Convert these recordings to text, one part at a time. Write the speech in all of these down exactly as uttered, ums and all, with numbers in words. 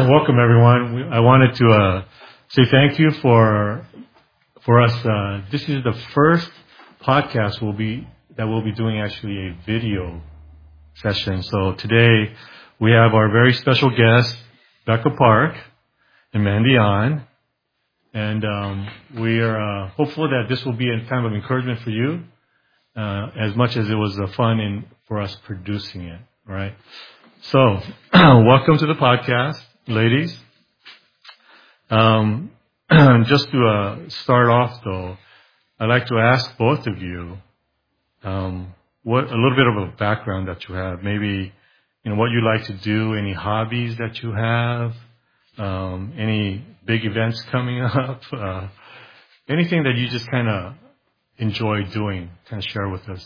welcome everyone. We, I wanted to uh, say thank you for for us. Uh, this is the first podcast we'll be that we'll be doing actually a video session. So today we have our very special guests, Becca Park and Mandy on, and um, we are uh, hopeful that this will be a kind of encouragement for you, uh, as much as it was uh, fun in for us producing it. All right. So, welcome to the podcast, ladies. Um, just to uh, start off, though, I'd like to ask both of you um, what a little bit of a background that you have. Maybe, you know, what you like to do, any hobbies that you have, um, any big events coming up, uh, anything that you just kind of enjoy doing. Kind of share with us.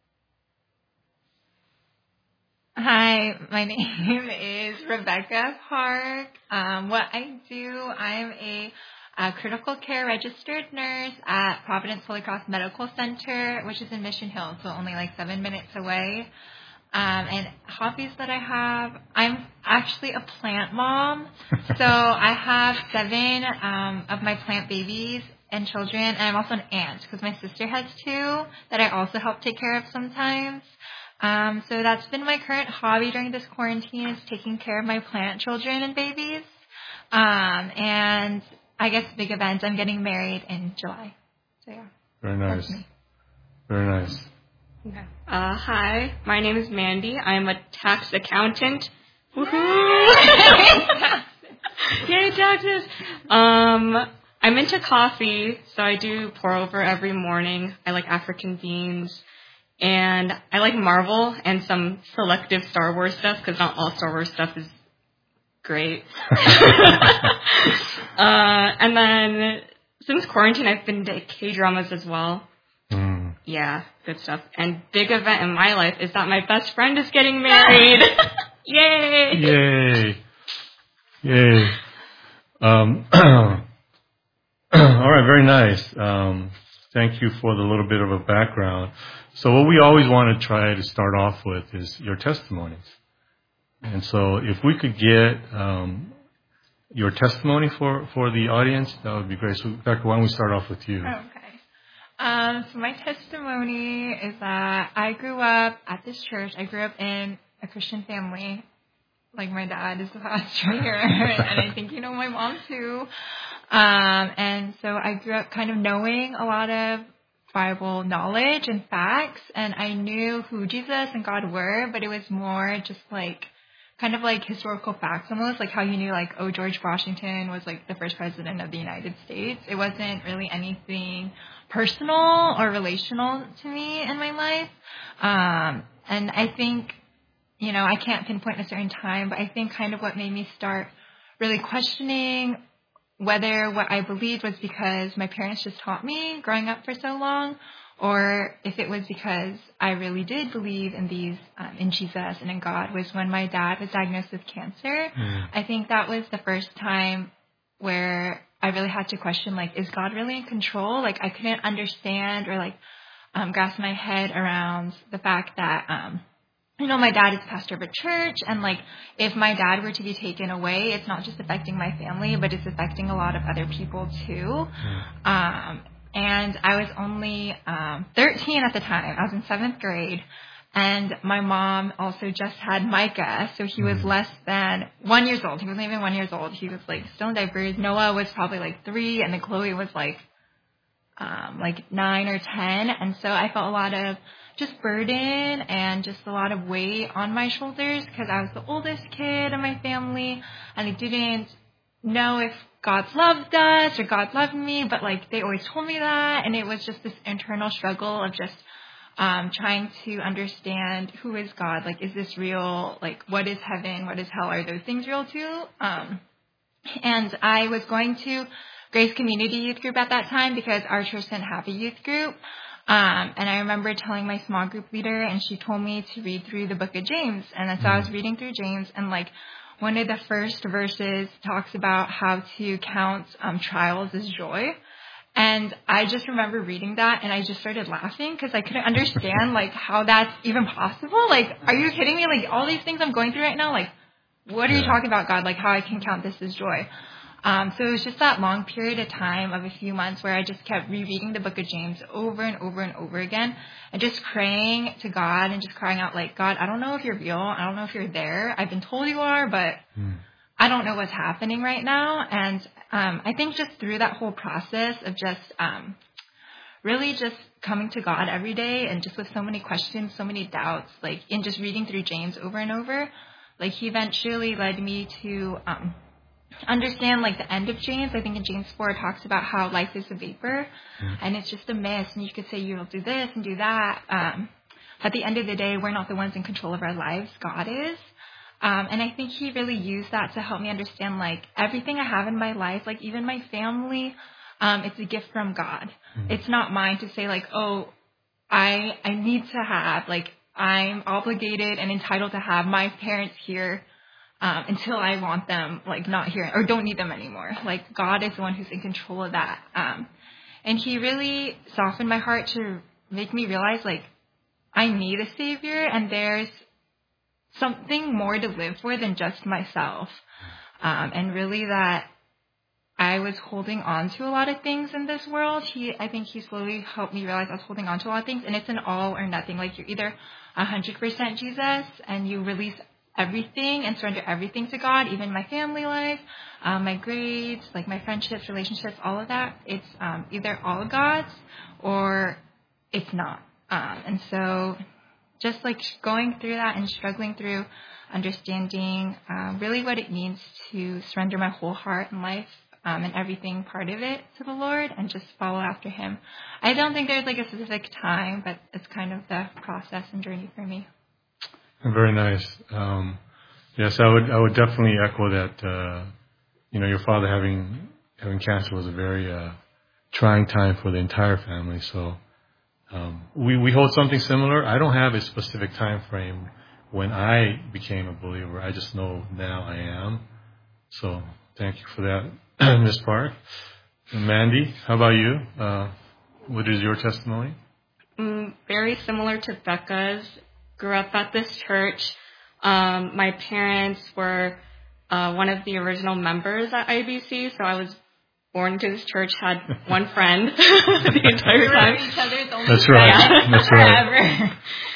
Hi, my name is Rebecca Park. Um, what I do, I'm a, a critical care registered nurse at Providence Holy Cross Medical Center, which is in Mission Hill, so only like seven minutes away. Um, and hobbies that I have, I'm actually a plant mom. So I have seven um, of my plant babies and children, and I'm also an aunt because my sister has two that I also help take care of sometimes. Um, so that's been my current hobby during this quarantine, is taking care of my plant children and babies. Um, and I guess big events, I'm getting married in July. So yeah. Very nice. Very nice. Okay. Uh, hi, my name is Mandy. I'm a tax accountant. Woohoo! Yay, taxes! Um, I'm into coffee, so I do pour over every morning. I like African beans. And I like Marvel and some selective Star Wars stuff, because not all Star Wars stuff is great. uh, and then since quarantine, I've been to K-dramas as well. Mm. Yeah, good stuff. And big event in my life is that my best friend is getting married. Yay! Yay! Yay! Um, all right, very nice. Um, thank you for the little bit of a background. So what we always want to try to start off with is your testimonies. And so if we could get um, your testimony for, for the audience, that would be great. So, Becca, why don't we start off with you? Okay. Um, so my testimony is that I grew up at this church. I grew up in a Christian family. Like, my dad is the pastor here, and I think you know my mom too. Um, and so I grew up kind of knowing a lot of Bible knowledge and facts, and I knew who Jesus and God were, but it was more just like kind of like historical facts, almost like how you knew like, oh, George Washington was like the first president of the United States. It wasn't really anything personal or relational to me in my life. Um, and I think, you know, I can't pinpoint a certain time, but I think kind of what made me start really questioning whether what I believed was because my parents just taught me growing up for so long, or if it was because I really did believe in these, um, in Jesus and in God, was when my dad was diagnosed with cancer. Mm. I think that was the first time where I really had to question, like, is God really in control? Like, I couldn't understand or, like, um, grasp my head around the fact that, um, you know, my dad is pastor of a church, and like, if my dad were to be taken away, it's not just affecting my family, but it's affecting a lot of other people too. Mm. Um, and I was only um, thirteen at the time. I was in seventh grade, and my mom also just had Micah, so he was mm. less than one years old. He wasn't even one years old. He was like still in diapers. Noah was probably like three, and then Chloe was like um, like nine or ten. And so I felt a lot of just burden and just a lot of weight on my shoulders because I was the oldest kid in my family, and I didn't know if God loved us or God loved me, but like they always told me that, and it was just this internal struggle of just um trying to understand, who is God? Like, is this real? Like, what is heaven? What is hell? Are those things real too? Um and I was going to Grace Community Youth Group at that time because our church didn't have a youth group. Um, and I remember telling my small group leader, and she told me to read through the book of James. And so I was reading through James, and like one of the first verses talks about how to count um, trials as joy. And I just remember reading that, and I just started laughing because I couldn't understand like how that's even possible. Like, are you kidding me? Like, all these things I'm going through right now, like, what are yeah. you talking about, God? Like, how I can count this as joy? Um, so it was just that long period of time of a few months where I just kept rereading the book of James over and over and over again and just praying to God and just crying out like, God, I don't know if you're real. I don't know if you're there. I've been told you are, but mm. I don't know what's happening right now. And um, I think just through that whole process of just um, really just coming to God every day and just with so many questions, so many doubts, like in just reading through James over and over, like he eventually led me to um, understand like the end of James. I think in James four it talks about how life is a vapor mm. and it's just a mist, and you could say you'll do this and do that. Um, at the end of the day, we're not the ones in control of our lives. God is. Um, and I think he really used that to help me understand like everything I have in my life, like even my family, um, it's a gift from God. Mm. It's not mine to say like, oh, I I need to have, like I'm obligated and entitled to have my parents here Um, until I want them, like, not here or don't need them anymore. Like, God is the one who's in control of that. Um, and he really softened my heart to make me realize, like, I need a savior and there's something more to live for than just myself. Um, and really that I was holding on to a lot of things in this world. He, I think he slowly helped me realize I was holding on to a lot of things, and it's an all or nothing. Like, you're either one hundred percent Jesus and you release everything and surrender everything to God, even my family life, um, my grades, like my friendships, relationships, all of that. It's um, either all God's or it's not. Um, and so just like going through that and struggling through understanding uh, really what it means to surrender my whole heart and life um, and everything part of it to the Lord and just follow after him. I don't think there's like a specific time, but it's kind of the process and journey for me. Very nice. Um, yes, I would. I would definitely echo that. Uh, you know, your father having having cancer was a very uh, trying time for the entire family. So um, we we hold something similar. I don't have a specific time frame when I became a believer. I just know now I am. So thank you for that, Miz Park. And Mandy, how about you? Uh, what is your testimony? Mm, very similar to Becca's. Grew up at this church. Um, my parents were uh, one of the original members at I B C, so I was born into this church, had one friend the entire time. Each other's only That's right. friend. That's right.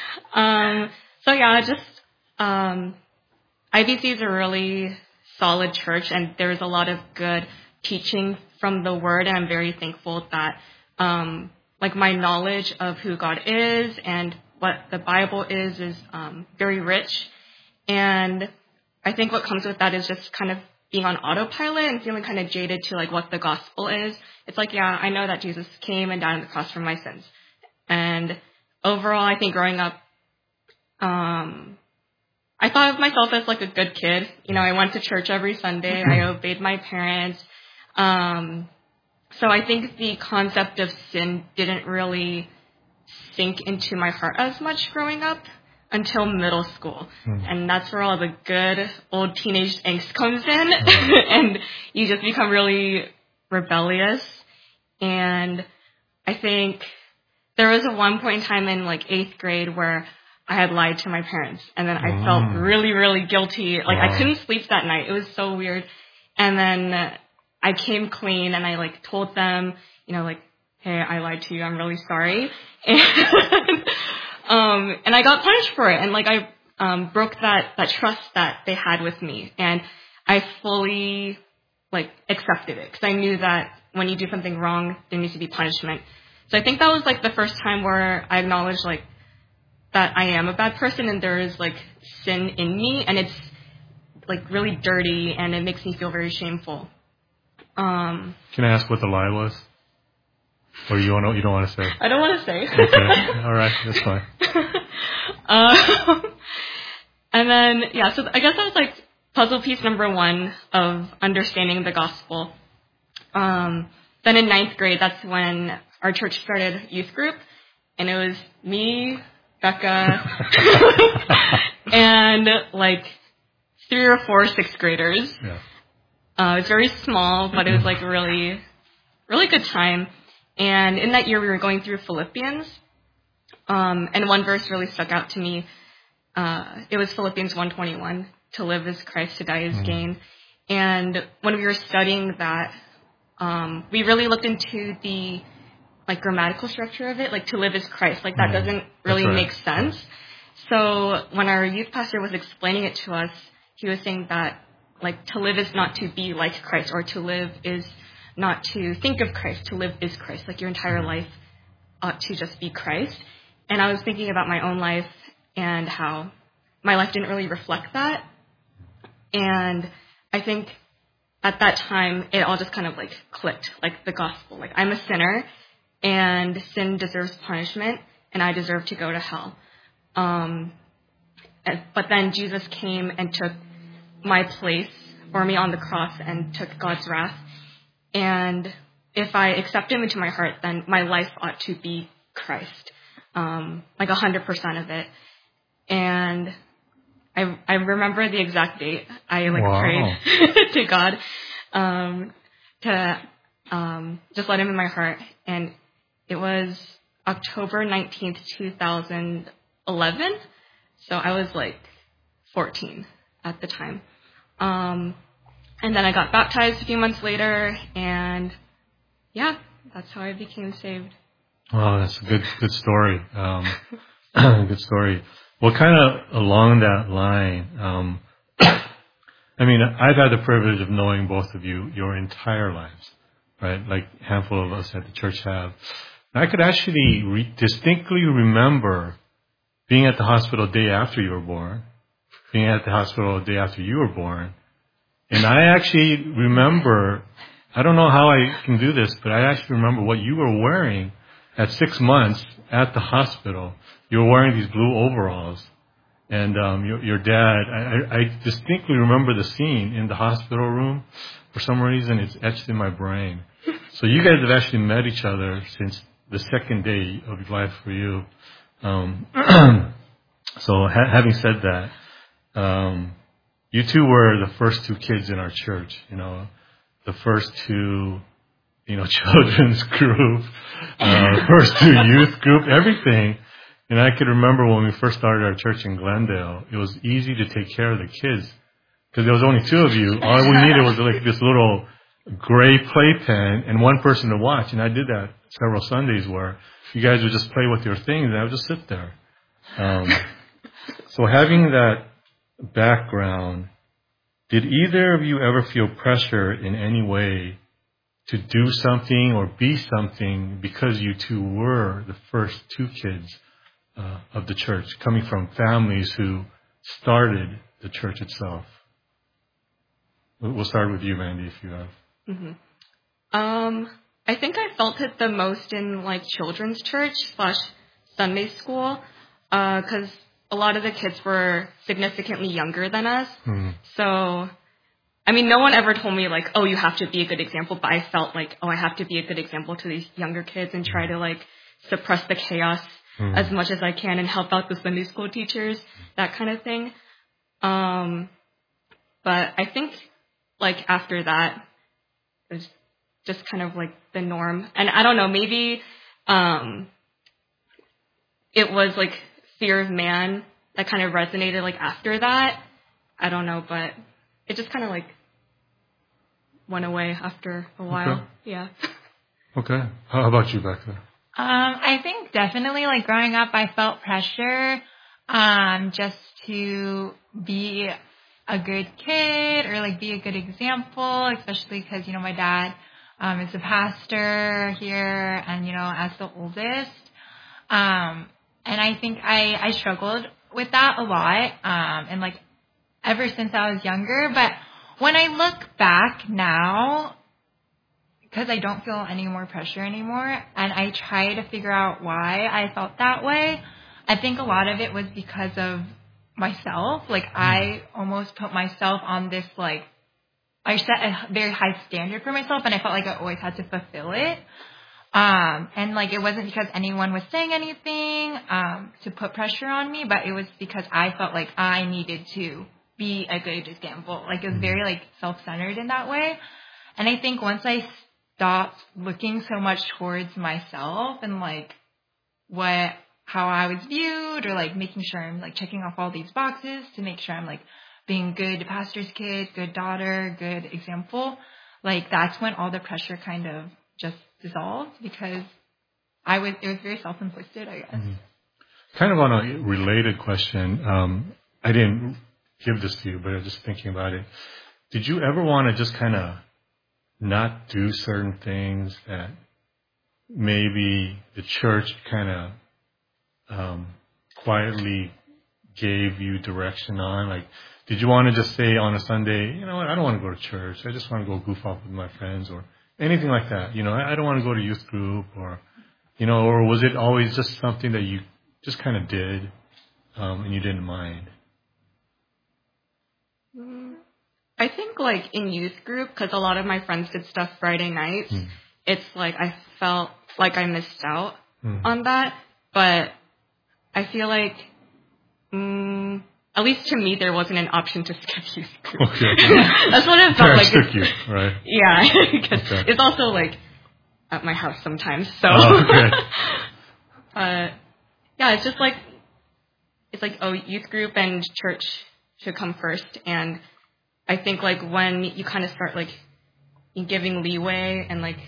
um, so yeah, just um, I B C is a really solid church, and there's a lot of good teaching from the Word, and I'm very thankful that um, like my knowledge of who God is and what the Bible is is um, very rich, and I think what comes with that is just kind of being on autopilot and feeling kind of jaded to like what the gospel is. It's like, yeah, I know that Jesus came and died on the cross for my sins, and overall, I think growing up, um, I thought of myself as like a good kid. You know, I went to church every Sunday. I obeyed my parents. Um, so I think the concept of sin didn't really sink into my heart as much growing up until middle school. Mm. And that's where all the good old teenage angst comes in. Mm. And you just become really rebellious. And I think there was a one point in time in like eighth grade where I had lied to my parents. And then I mm. felt really, really guilty. Like wow. I couldn't sleep that night. It was so weird. And then uh, I came clean and I like told them, you know, like, hey, I lied to you. I'm really sorry. And, um, and I got punished for it. And like I um, broke that, that trust that they had with me. And I fully like accepted it because I knew that when you do something wrong, there needs to be punishment. So I think that was like the first time where I acknowledged like that I am a bad person and there is like sin in me and it's like really dirty and it makes me feel very shameful. Um, Can I ask what the lie was? Or you want to, you don't want to say? I don't want to say. Okay. All right. That's fine. um, and then, yeah, so I guess that was like puzzle piece number one of understanding the gospel. Um, then in ninth grade, that's when our church started youth group. And it was me, Becca, and like three or four sixth graders. Yeah. Uh, it was very small, but it was like really, really good time. And in that year, we were going through Philippians, um, and one verse really stuck out to me. Uh, it was Philippians one twenty-one. to live is Christ, to die is Mm. gain. And when we were studying that, um, we really looked into the like grammatical structure of it, like to live is Christ. Like that Mm. doesn't really right. make sense. So when our youth pastor was explaining it to us, he was saying that like to live is not to be like Christ, or to live is not to think of Christ. To live is Christ. Like your entire life ought to just be Christ. And I was thinking about my own life and how my life didn't really reflect that. And I think at that time, it all just kind of like clicked, like the gospel. Like I'm a sinner, and sin deserves punishment, and I deserve to go to hell. Um, and, but then Jesus came and took my place for me on the cross and took God's wrath. And if I accept him into my heart, then my life ought to be Christ, um, like a hundred percent of it. And I I remember the exact date. I like Wow. prayed to God um, to um, just let him in my heart, and it was October nineteenth, two thousand eleven. So I was like fourteen at the time. Um, and then I got baptized a few months later, and yeah, that's how I became saved. Oh, that's a good good story. Um, good story. Well, kind of along that line, um, I mean, I've had the privilege of knowing both of you your entire lives, right? Like a handful of us at the church have. And I could actually re- distinctly remember being at the hospital day after you were born, being at the hospital day after you were born. And I actually remember, I don't know how I can do this, but I actually remember what you were wearing at six months at the hospital. You were wearing these blue overalls. And um, your, your dad, I, I distinctly remember the scene in the hospital room. For some reason, it's etched in my brain. So you guys have actually met each other since the second day of life for you. Um, so ha- having said that, um, you two were the first two kids in our church, you know, the first two, you know, children's group, uh, first two youth group, everything. And I could remember when we first started our church in Glendale, it was easy to take care of the kids because there was only two of you. All we needed was like this little gray playpen and one person to watch. And I did that several Sundays where you guys would just play with your things and I would just sit there. Um, so having that background, did either of you ever feel pressure in any way to do something or be something because you two were the first two kids uh, of the church, coming from families who started the church itself? We'll start with you, Mandy, if you have. Mm-hmm. Um, I think I felt it the most in like children's church slash Sunday school, because uh, a lot of the kids were significantly younger than us. Mm-hmm. So, I mean, no one ever told me like, oh, you have to be a good example, but I felt like, oh, I have to be a good example to these younger kids and try to like suppress the chaos mm-hmm. as much as I can and help out the Sunday school teachers, that kind of thing. Um, but I think like after that, it's just kind of like the norm. And I don't know, maybe um, it was like fear of man that kind of resonated like after that. I don't know, but it just kind of like went away after a while. Okay. Yeah. Okay. How about you, Becca? Um, I think definitely like growing up, I felt pressure um, just to be a good kid or like be a good example, especially because, you know, my dad um, is a pastor here and, you know, as the oldest. Um, and I think I, I struggled with that a lot um, and like ever since I was younger. But when I look back now, because I don't feel any more pressure anymore, and I try to figure out why I felt that way, I think a lot of it was because of myself. Like, I almost put myself on this, like, I set a very high standard for myself, and I felt like I always had to fulfill it. Um, and, like, it wasn't because anyone was saying anything um, to put pressure on me, but it was because I felt like I needed to be a good example. Like, it was very, like, self-centered in that way. And I think once I stopped looking so much towards myself and, like, what how I was viewed or, like, making sure I'm, like, checking off all these boxes to make sure I'm, like, being good pastor's kid, good daughter, good example, like that's when all the pressure kind of just dissolved because I was, it was very self-inflicted, I guess. Mm-hmm. Kind of on a related question, um, I didn't give this to you, but I was just thinking about it. Did you ever want to just kind of not do certain things that maybe the church kind of um, quietly gave you direction on? Like, did you want to just say on a Sunday, you know what, I don't want to go to church. I just want to go goof off with my friends or anything like that. You know, I don't want to go to youth group or, you know, or was it always just something that you just kind of did um, and you didn't mind? I think like in youth group, because a lot of my friends did stuff Friday nights, mm. it's like I felt like I missed out mm. on that. But I feel like, um, at least to me, there wasn't an option to skip youth group. Okay. That's what it felt like. Took you, right? Yeah, because okay. it's also like at my house sometimes. So, oh, okay. uh, yeah, it's just like it's like oh, youth group and church should come first, and I think like when you kind of start like giving leeway and like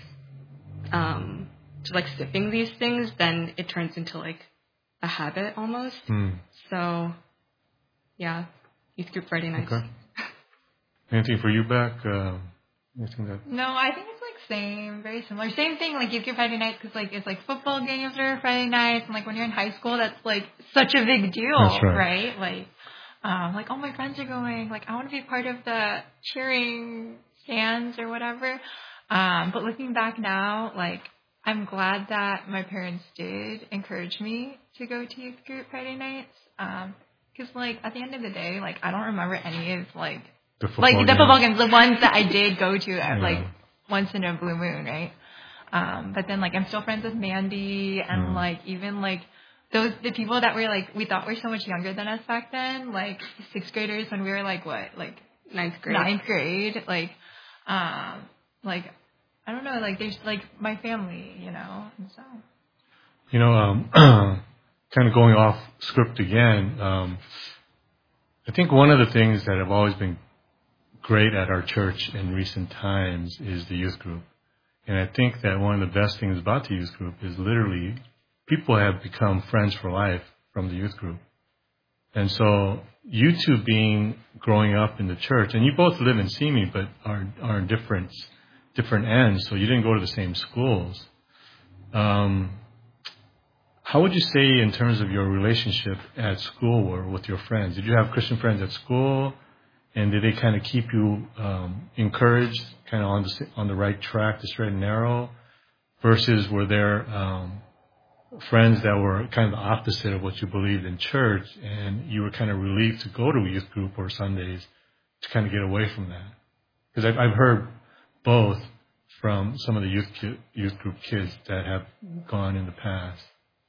um to like skipping these things, then it turns into like a habit almost. Mm. So yeah, youth group Friday nights. Okay. Anything for you, Beck? Uh, anything that? No, I think it's like same, very similar. Same thing, like youth group Friday nights, because like it's like football games are Friday nights, and like when you're in high school, that's like such a big deal, that's right. right? Like. Um, like, all my friends are going, like, I want to be part of the cheering stands or whatever. Um, but looking back now, like, I'm glad that my parents did encourage me to go to youth group Friday nights. Um, cause like, at the end of the day, like, I don't remember any of, like, the like, games. the football games, the ones that I did go to, at, yeah. like, once in a blue moon, right? Um, but then, like, I'm still friends with Mandy and, yeah. like, even, like, those, the people that were, like, we thought were so much younger than us back then, like, sixth graders when we were, like, what, like, ninth grade. Ninth grade, like, um, like, I don't know, like, there's, like, my family, you know, and so. You know, um, kind of going off script again, um, I think one of the things that have always been great at our church in recent times is the youth group. And I think that one of the best things about the youth group is literally people have become friends for life from the youth group. And so you two being growing up in the church, and you both live in Simi, but are are different different ends, so you didn't go to the same schools. Um, how would you say in terms of your relationship at school or with your friends? Did you have Christian friends at school, and did they kind of keep you um, encouraged, kind of on the on the right track, the straight and narrow, versus were there um, friends that were kind of the opposite of what you believed in church, and you were kind of relieved to go to a youth group or Sundays to kind of get away from that? Because I've, I've heard both from some of the youth ki- youth group kids that have gone in the past.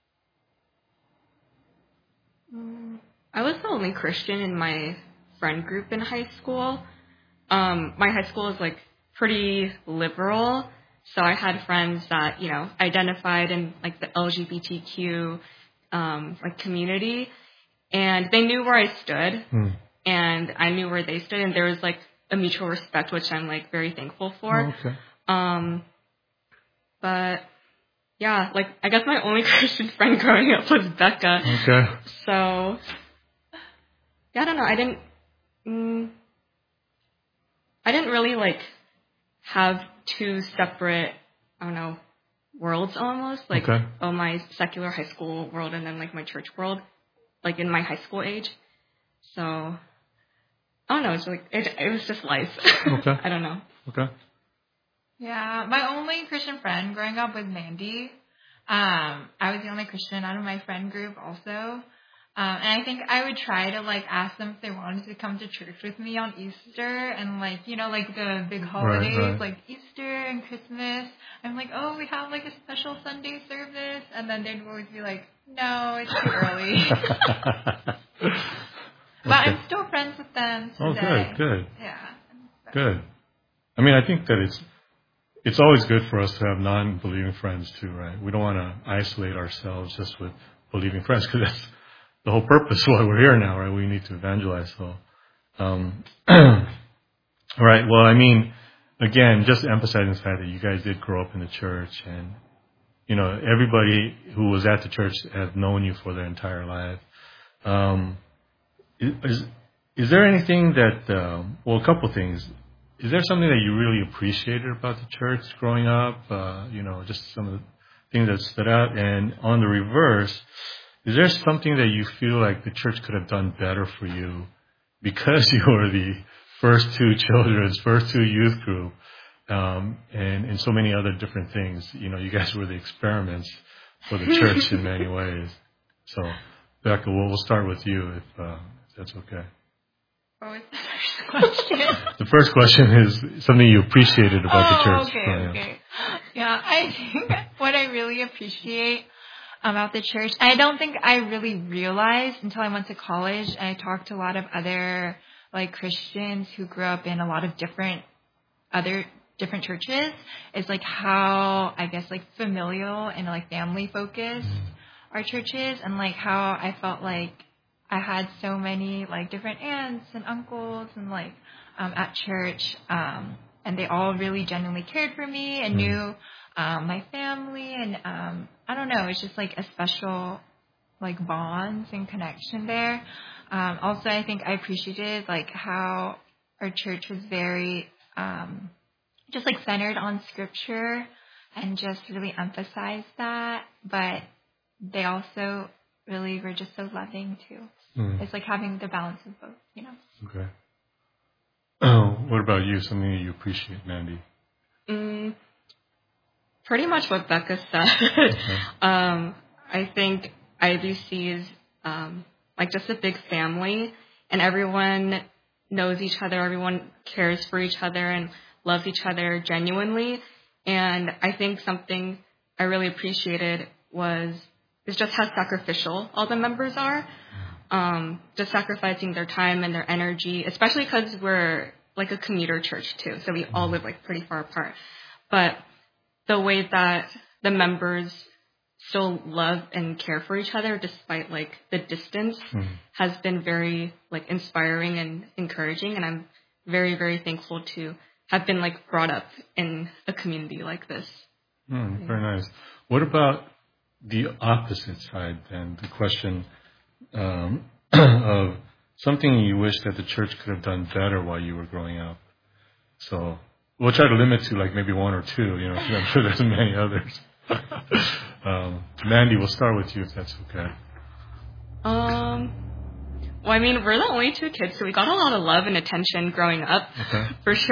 I was the only Christian in my friend group in high school. Um, my high school is like pretty liberal. So I had friends that, you know, identified in like the L G B T Q um, like community, and they knew where I stood, mm. and I knew where they stood, and there was like a mutual respect, which I'm like very thankful for. Oh, okay. Um, but yeah, like I guess my only Christian friend growing up was Becca. Okay. So yeah, I don't know. I didn't. Mm, I didn't really like have two separate, I don't know, worlds almost. Like, okay. oh, my secular high school world and then, like, my church world, like, in my high school age. So, I don't know. It's like, it, it was just life. Okay. I don't know. Okay. Yeah. My only Christian friend growing up was Mandy. Um, I was the only Christian out of my friend group also. Um, and I think I would try to, like, ask them if they wanted to come to church with me on Easter and, like, you know, like, the big holidays, right, right. like Easter and Christmas. I'm like, oh, we have, like, a special Sunday service. And then they'd always be like, no, it's too early. But okay. I'm still friends with them today. Oh, good, good. Yeah. Good. I mean, I think that it's it's always good for us to have non-believing friends, too, right? We don't want to isolate ourselves just with believing friends, because that's the whole purpose why we're here now, right? We need to evangelize. So, Um, all right. Well, I mean, again, just emphasizing the fact that you guys did grow up in the church, and you know, everybody who was at the church has known you for their entire life. Um, is is there anything that? Um, well, a couple things. Is there something that you really appreciated about the church growing up? Uh, you know, just some of the things that stood out. And on the reverse, is there something that you feel like the church could have done better for you because you were the first two children's, first two youth group, um, and, and so many other different things? You know, you guys were the experiments for the church in many ways. So, Becca, we'll, we'll start with you if, uh, if that's okay. What was the first question? The first question is something you appreciated about oh, the church. Okay, okay. Yeah, I think what I really appreciate about the church, I don't think I really realized until I went to college and I talked to a lot of other like Christians who grew up in a lot of different other different churches, is like how I guess like familial and like family focused our churches, and like how I felt like I had so many like different aunts and uncles and like um, at church, um, and they all really genuinely cared for me and knew um, my family, and um, I don't know, it's just like a special like bonds and connection there. Um, also, I think I appreciated like how our church was very um, just like centered on scripture and just really emphasized that, but they also really were just so loving too. Mm. It's like having the balance of both, you know. Okay. Oh, what about you? Something that you appreciate, Mandy? Mm, pretty much what Becca said. Okay. um, I think I B C is um, like just a big family, and everyone knows each other. Everyone cares for each other and loves each other genuinely. And I think something I really appreciated was is just how sacrificial all the members are. Um, just sacrificing their time and their energy, especially because we're like a commuter church too, so we all live like pretty far apart. But the way that the members still love and care for each other despite like the distance mm-hmm. has been very like inspiring and encouraging, and I'm very, very thankful to have been like brought up in a community like this. Mm, very nice. What about the opposite side then? The question um, of something you wish that the church could have done better while you were growing up. So we'll try to limit to like maybe one or two, you know, because I'm sure there's many others. um, Mandy, we'll start with you if that's okay. Um, well, I mean, we're the only two kids, so we got a lot of love and attention growing up, okay. for sure.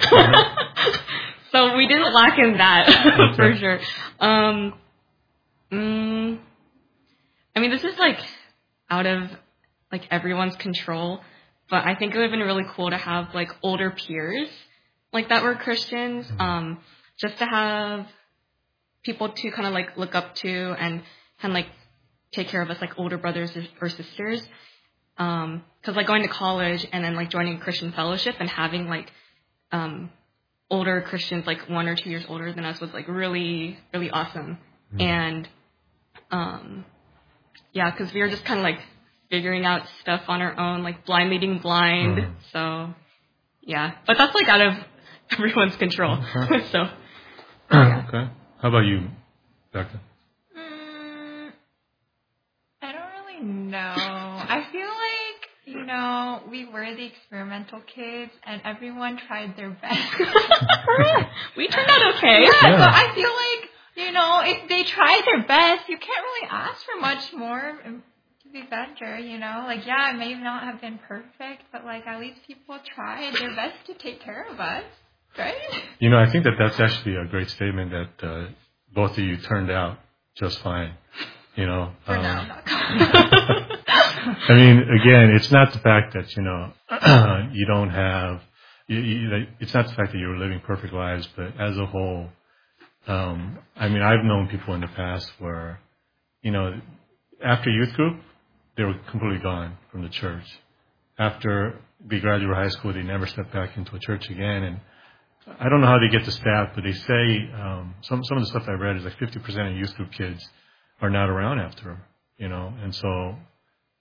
So we didn't lack in that, okay. for sure. Um, mm, I mean, this is like out of like everyone's control, but I think it would have been really cool to have like older peers like that were Christians, um, just to have people to kind of like look up to and kind of like take care of us like older brothers or sisters. Um, cause like going to college and then like joining Christian fellowship and having like, um, older Christians, like one or two years older than us, was like really, really awesome. Mm-hmm. And, um, yeah, cause we were just kind of like figuring out stuff on our own, like blind leading blind. Mm-hmm. So yeah, but that's like out of everyone's control. Okay. So, yeah. Okay. How about you, Becca? Mm, I don't really know. I feel like, you know, we were the experimental kids and everyone tried their best. We turned out okay. Yeah, yeah. So I feel like, you know, if they tried their best, you can't really ask for much more to be better, you know? Like, yeah, it may not have been perfect, but like at least people tried their best to take care of us. Right? You know, I think that that's actually a great statement that uh, both of you turned out just fine. You know, for um, now, not I mean, again, it's not the fact that you know you don't have. You, you, it's not the fact that you were living perfect lives, but as a whole, um, I mean, I've known people in the past where, you know, after youth group, they were completely gone from the church. After they graduated high school, they never stepped back into a church again, and I don't know how they get the stat, but they say um, some some of the stuff I read is like fifty percent of youth group kids are not around after, you know, and so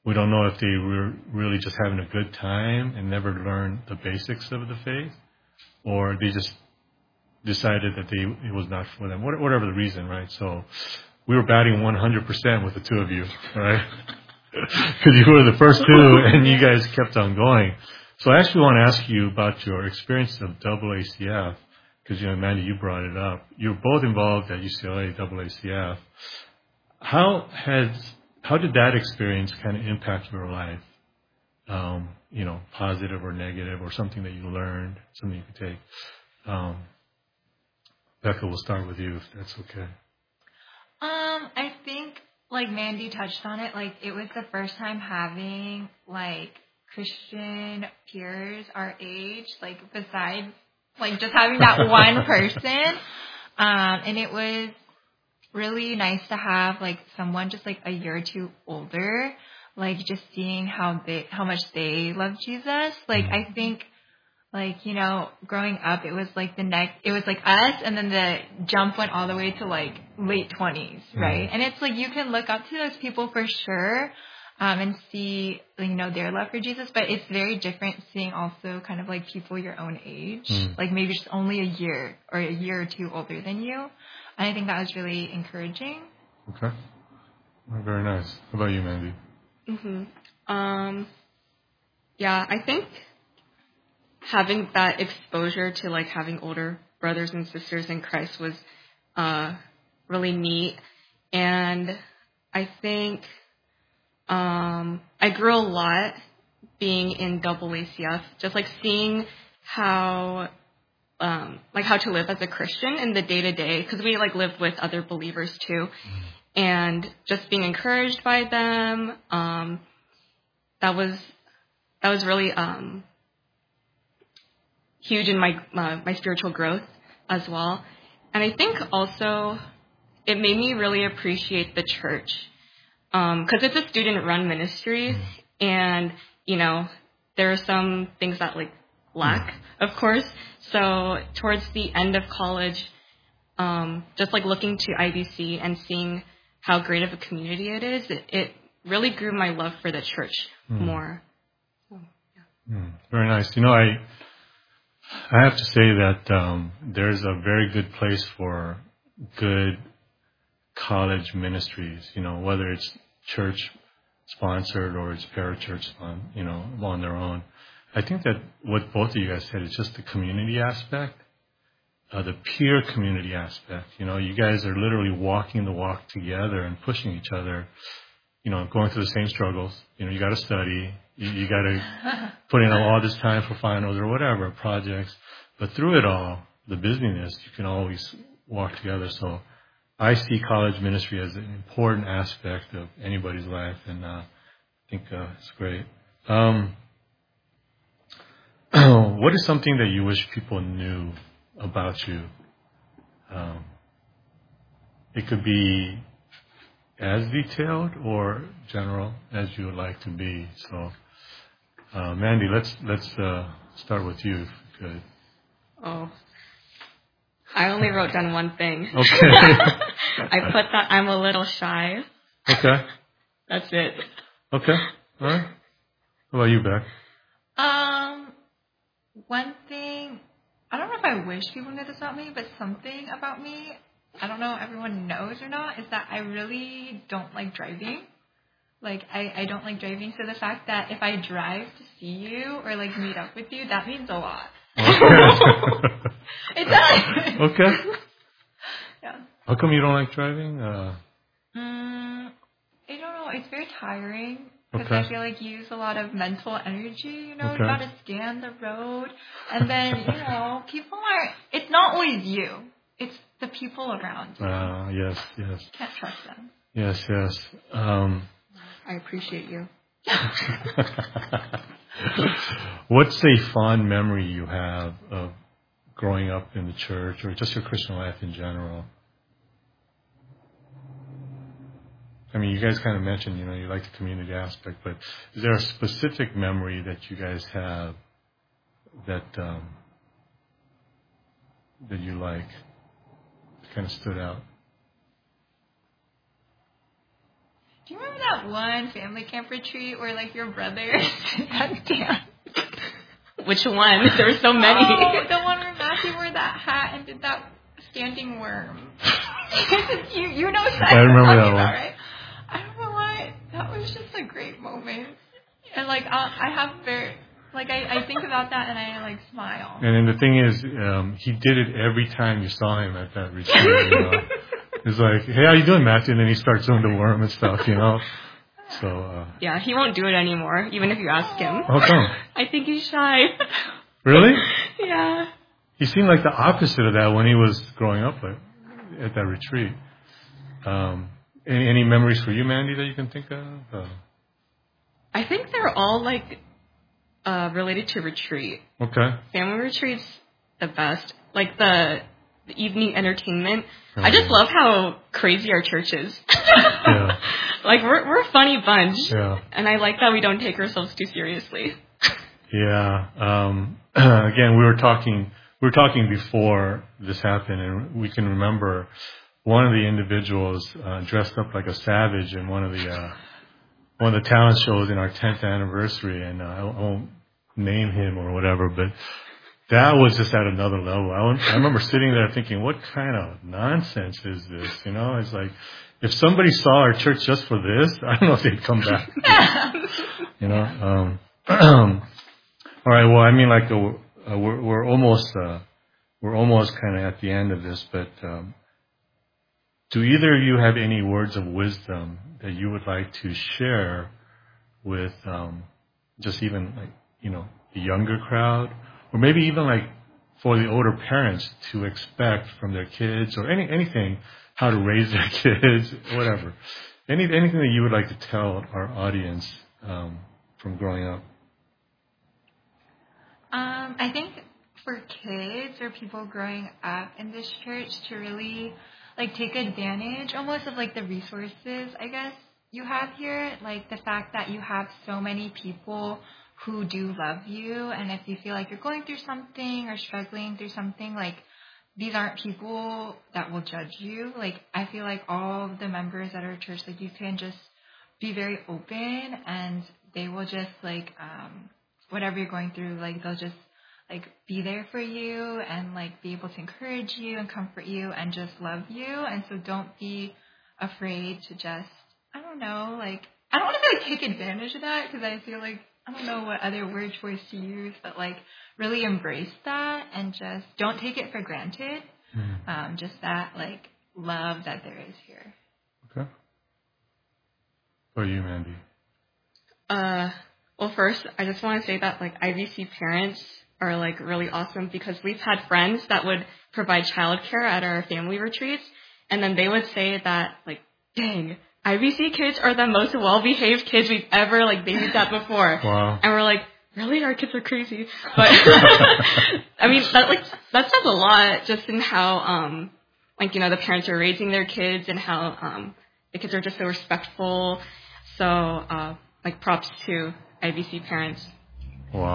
We don't know if they were really just having a good time and never learned the basics of the faith, or they just decided that they it was not for them, whatever the reason, right? So we were batting one hundred percent with the two of you, right? Because you were the first two, and you guys kept on going. So I actually want to ask you about your experience of double A C F, because, you know, Mandy, you brought it up. You're both involved at U C L A, double A C F. How has how did that experience kind of impact your life? Um, you know, positive or negative, or something that you learned, something you could take. Um, Becca, we'll start with you, if that's okay. Um, I think, like Mandy touched on it, like it was the first time having like Christian peers our age, like besides like just having that one person. Um, and it was really nice to have like someone just like a year or two older, like just seeing how they, how much they love Jesus. Like I think, like, you know, growing up, it was like the next, it was like us, and then the jump went all the way to like late twenties, right? Mm-hmm. And it's like you can look up to those people for sure, um, and see, you know, their love for Jesus, but it's very different seeing also kind of like people your own age, mm. like maybe just only a year or a year or two older than you. And I think that was really encouraging. Okay. Very nice. How about you, Mandy? Mm-hmm. Um, yeah, I think having that exposure to like having older brothers and sisters in Christ was uh, really neat. And I think um, I grew a lot being in double A C F, just like seeing how um, like how to live as a Christian in the day to day, because we like live with other believers too, and just being encouraged by them. Um, that was that was really um, huge in my uh, my spiritual growth as well. And I think also it made me really appreciate the church, because um, it's a student-run ministry, and you know there are some things that like lack, of course. So towards the end of college, um, just like looking to I B C and seeing how great of a community it is, it, it really grew my love for the church mm. more. So, yeah. mm. Very nice. You know, I I have to say that um, there's a very good place for good college ministries, you know, whether it's church sponsored or it's parachurch, on, you know, on their own. I think that what both of you guys said is just the community aspect, uh, the peer community aspect. You know, you guys are literally walking the walk together and pushing each other, you know, going through the same struggles. You know, you got to study, you, you got to put in all this time for finals or whatever, projects. But through it all, the busyness, you can always walk together. So I see college ministry as an important aspect of anybody's life, and uh, I think uh, it's great. Um, what is something that you wish people knew about you? Um, it could be as detailed or general as you would like to be. So, uh, Mandy, let's let's uh, start with you, if you could. Oh, I only wrote down one thing. Okay. I put that I'm a little shy. Okay. That's it. Okay. All right. How about you, Beck? Um, one thing, I don't know if I wish people knew this about me, but something about me, I don't know if everyone knows or not, is that I really don't like driving. Like, I, I don't like driving. So the fact that if I drive to see you or, like, meet up with you, that means a lot. Okay. It does. Okay. Yeah. How come you don't like driving? Uh, mm, I don't know. It's very tiring. Because okay. I feel like you use a lot of mental energy, you know, okay. you got to scan the road. And then, you know, people are, it's not always you. It's the people around you. Ah, uh, yes, yes. Can't trust them. Yes, yes. Um, I appreciate you. What's a fond memory you have of growing up in the church or just your Christian life in general? I mean, you guys kind of mentioned, you know, you like the community aspect, but is there a specific memory that you guys have that um, that you like, that kind of stood out? Do you remember that one family camp retreat where like your brothers had danced? Which one? There were so many. Oh, the one where Matthew wore that hat and did that standing worm. you you know what I remember that one. About, right? I don't know why. That was just a great moment. And like I, I have very like I, I think about that and I like smile. And then the thing is, um, he did it every time you saw him at that retreat. You know? It's like, hey, how you doing, Matthew? And then he starts doing the worm and stuff, you know. So. Uh, yeah, he won't do it anymore, even if you ask him. How come? I think he's shy. Really? Yeah. He seemed like the opposite of that when he was growing up like, at that retreat. Um, any, any memories for you, Mandy, that you can think of? Uh, I think they're all like uh, related to retreat. Okay. Family retreats, the best. Like the, the evening entertainment. Oh, I just yeah. love how crazy our church is. Yeah. Like we're we're a funny bunch. Yeah. And I like that we don't take ourselves too seriously. Yeah. Um, again, we were talking. We were talking before this happened, and we can remember one of the individuals uh, dressed up like a savage in one of the uh, one of the talent shows in our tenth anniversary, and uh, I won't name him or whatever, but that was just at another level. I, I remember sitting there thinking, what kind of nonsense is this? You know, it's like, if somebody saw our church just for this, I don't know if they'd come back. You know? Um, all right, well, I mean, like, uh, we're, we're almost, uh, we're almost kind of at the end of this, but um, do either of you have any words of wisdom that you would like to share with um, just even, like, you know, the younger crowd? Or maybe even like for the older parents to expect from their kids or any anything, how to raise their kids, whatever. Any anything that you would like to tell our audience um, from growing up? Um, I think for kids or people growing up in this church to really like take advantage almost of like the resources, I guess, you have here. Like the fact that you have so many people who do love you, and if you feel like you're going through something or struggling through something, like these aren't people that will judge you. Like I feel like all of the members at our church, like you can just be very open and they will just like um whatever you're going through, like they'll just like be there for you and like be able to encourage you and comfort you and just love you. And so don't be afraid to just, I don't know, like I don't want to like take advantage of that because I feel like I don't know what other word choice to use, but like really embrace that and just don't take it for granted. Mm-hmm. Um, just that like love that there is here. Okay. What are you, Mandy? Uh, well, first, I just want to say that like I V C parents are like really awesome because we've had friends that would provide childcare at our family retreats, and then they would say that like, dang, I V C kids are the most well-behaved kids we've ever like babysat before. Wow. And we're like, really? Our kids are crazy. But I mean, that like that says a lot just in how um like you know the parents are raising their kids and how um the kids are just so respectful. So uh like props to I V C parents. Wow.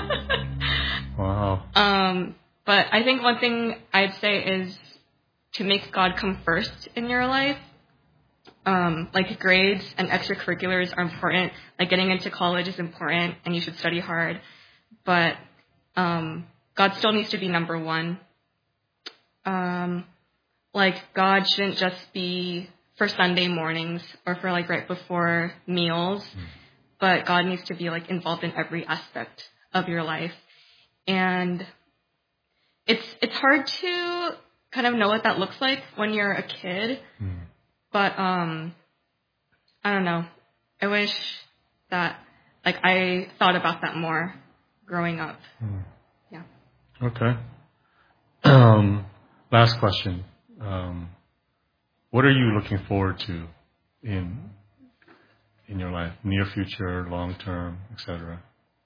Wow. Um, but I think one thing I'd say is to make God come first in your life. Um, like grades and extracurriculars are important. Like getting into college is important and you should study hard. But um, God still needs to be number one. Um, like God shouldn't just be for Sunday mornings or for like right before meals. Mm. But God needs to be like involved in every aspect of your life. And it's it's hard to kind of know what that looks like when you're a kid. Mm. But, um, I don't know. I wish that, like, I thought about that more growing up. Hmm. Yeah. Okay. Um, last question. Um, what are you looking forward to in in your life? Near future, long term, et cetera?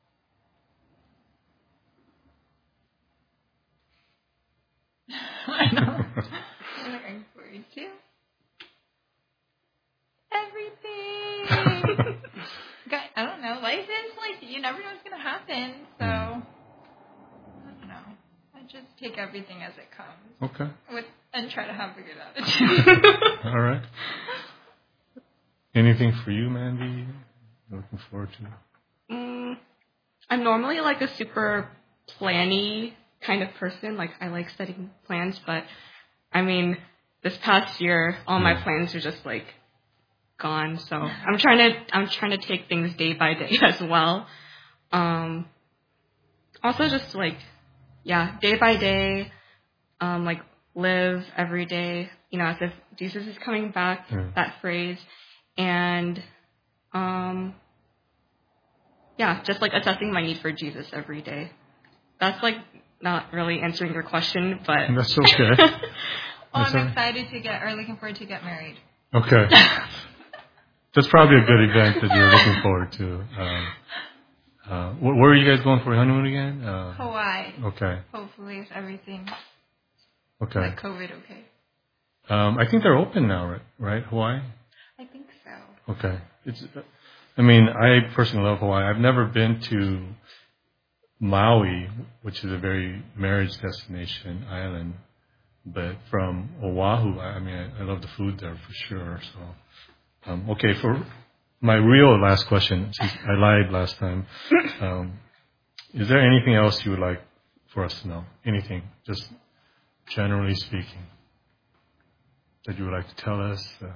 I know. I'm looking forward to everything. God, I don't know. Life is like, you never know what's going to happen. So, I don't know. I just take everything as it comes. Okay. With and try to have a good attitude. All right. Anything for you, Mandy? Looking forward to? Mm, I'm normally like a super planny kind of person. Like I like setting plans, but I mean, this past year, all my plans are just like gone. So I'm trying to I'm trying to take things day by day as well. Um, also, just like yeah, day by day, um, like live every day. You know, as if Jesus is coming back. Yeah. That phrase, and um, yeah, just like assessing my need for Jesus every day. That's like not really answering your question, but that's okay. Oh, That's I'm all right. excited to get, or looking forward to get married. Okay. That's probably a good event that you're looking forward to. Um, uh, wh- where are you guys going for your honeymoon again? Uh, Hawaii. okay. Hopefully, if everything Okay. like COVID okay. Um, I think they're open now, right? Right, Hawaii? I think so. Okay. It's. I mean, I personally love Hawaii. I've never been to Maui, which is a very marriage destination island, but from Oahu, I I mean, I, I love the food there for sure. So, um, okay, for my real last question, since I lied last time, um, is there anything else you would like for us to know? Anything, just generally speaking, that you would like to tell us? Uh,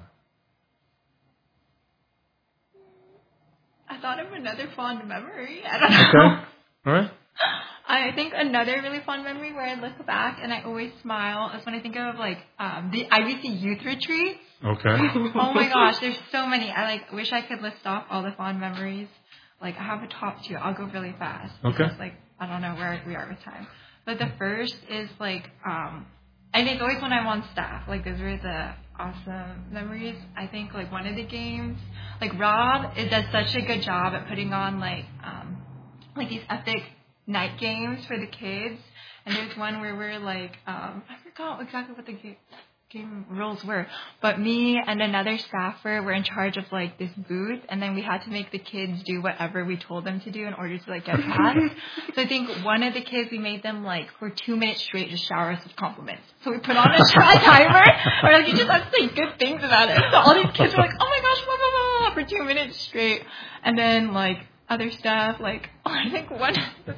I thought of another fond memory. I don't know. okay, all right. I think another really fond memory where I look back and I always smile is when I think of like um, the I B C youth retreat. Okay. Oh my gosh, there's so many. I like wish I could list off all the fond memories. Like I have a top two. I'll go really fast. Okay. Because, like I don't know where we are with time. But the first is like um, I think always when I'm on staff. Like those were the awesome memories. I think like one of the games, like Rob, it does such a good job at putting on like um, like these epic night games for the kids. And there's one where we're like, um, I forgot exactly what the ga- game rules were, but me and another staffer were in charge of like this booth, and then we had to make the kids do whatever we told them to do in order to like get past. So I think one of the kids, we made them like for two minutes straight just shower us with compliments. So we put on a timer, or like you just have to say good things about it. So all these kids were like, oh my gosh, blah blah blah, blah, for two minutes straight, and then like other stuff, like oh, I think one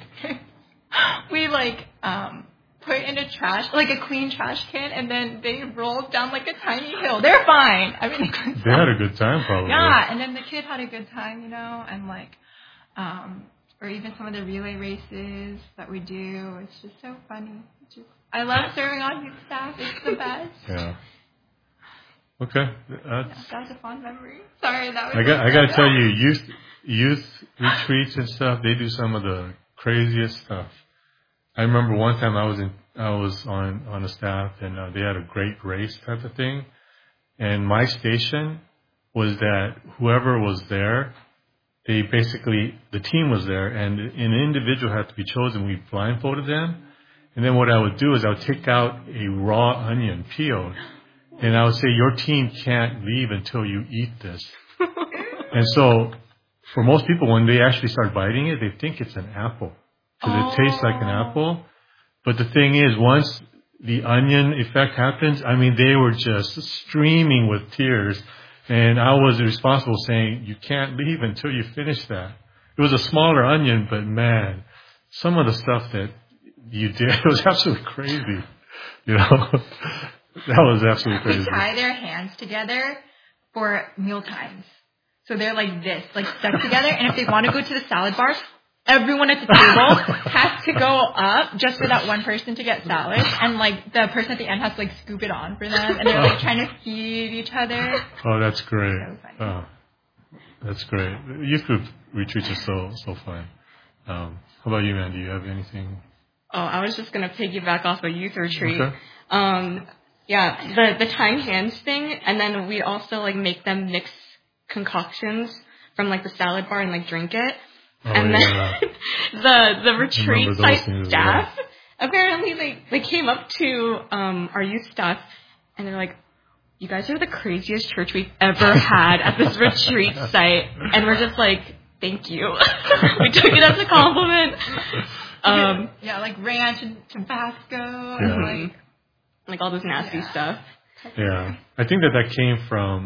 we like um put in a trash, like a clean trash can, and then they rolled down like a tiny hill. They're fine. I mean, They had a good time, probably. yeah, and then the kid had a good time, you know, and like, um, or even some of the relay races that we do. It's just so funny. It's just, I love serving on youth staff. It's the best. Yeah. Okay. That's, Yeah, that was a fond memory. Sorry, that was. I got. I got to tell you, youth youth retreats and stuff. They do some of the craziest stuff. I remember one time I was in. I was on on a staff, and uh, they had a great race type of thing. And my station was that whoever was there, they basically the team was there, and an individual had to be chosen. We blindfolded them, and then what I would do is I would take out a raw onion peeled. And I would say, your team can't leave until you eat this. And so, for most people, when they actually start biting it, they think it's an apple. Because Oh. it tastes like an apple. But the thing is, once the onion effect happens, I mean, they were just streaming with tears. And I was responsible saying, you can't leave until you finish that. It was a smaller onion, but man, some of the stuff that you did, it was absolutely crazy. You know? That was absolutely They crazy. tie their hands together for meal times. So they're like this, like stuck together. And if they want to go to the salad bar, everyone at the table has to go up just for that one person to get salad. And like the person at the end has to like scoop it on for them. And they're like trying to feed each other. Oh, that's great. So funny. Oh, that's great. Youth group retreats are so so fun. Um, how about you, man? Do you have anything? Oh, I was just gonna piggyback off a youth retreat. Okay. Um, yeah, the the tying hands thing, and then we also like make them mix concoctions from like the salad bar and like drink it. Oh, And yeah. then the the retreat those site things as staff apparently they they came up to um our youth staff and they're like, you guys are the craziest church we've ever had at this retreat site, and we're just like, thank you. We took it as a compliment. Um, yeah, like ranch and Tabasco. Yeah. And like, like all this nasty Yeah. stuff. Yeah, I think that that came from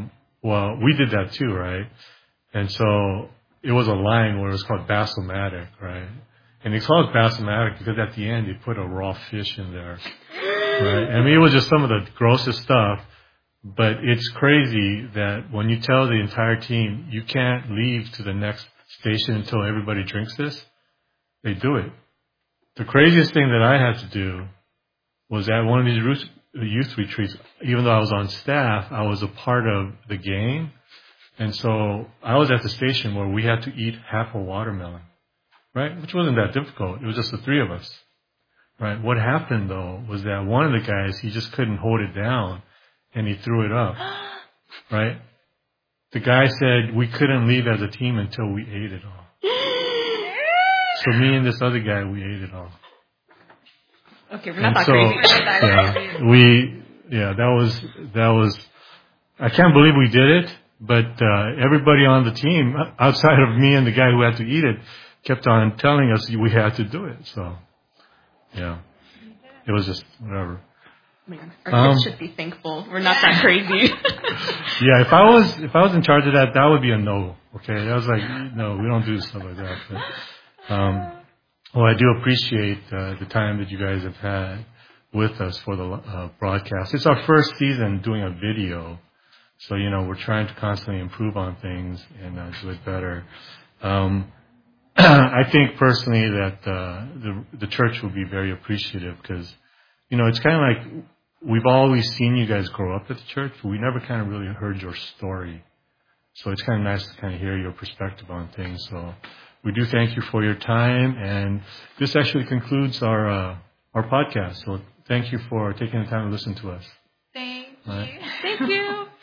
well, we did that too, right? And so it was a line where it was called Bassomatic, right? And it's called Bassomatic because at the end they put a raw fish in there, right? I mean, it was just some of the grossest stuff. But it's crazy that when you tell the entire team you can't leave to the next station until everybody drinks this, they do it. The craziest thing that I had to do was at one of these youth retreats, even though I was on staff, I was a part of the game. And so I was at the station where we had to eat half a watermelon, right? Which wasn't that difficult. It was just the three of us, right? What happened, though, was that one of the guys, he just couldn't hold it down, and he threw it up, right? The guy said we couldn't leave as a team until we ate it all. So me and this other guy, we ate it all. Okay, we're not and that so, crazy. Yeah, we, yeah, that was, that was, I can't believe we did it, but uh, everybody on the team, outside of me and the guy who had to eat it, kept on telling us we had to do it. So, yeah, it was just whatever. Man, our kids Um, should be thankful we're not that crazy. Yeah, if I was if I was in charge of that, that would be a no. Okay, I was like, no, we don't do stuff like that. But, um, well, I do appreciate uh, the time that you guys have had with us for the uh, broadcast. It's our first season doing a video, so you know we're trying to constantly improve on things and uh, do it better. Um, I think personally that uh, the the church will be very appreciative because you know it's kind of like. We've always seen you guys grow up at the church, but we never kind of really heard your story. So it's kind of nice to kind of hear your perspective on things. So we do thank you for your time. And this actually concludes our uh, our podcast. So thank you for taking the time to listen to us. Thank All right. you. Thank you.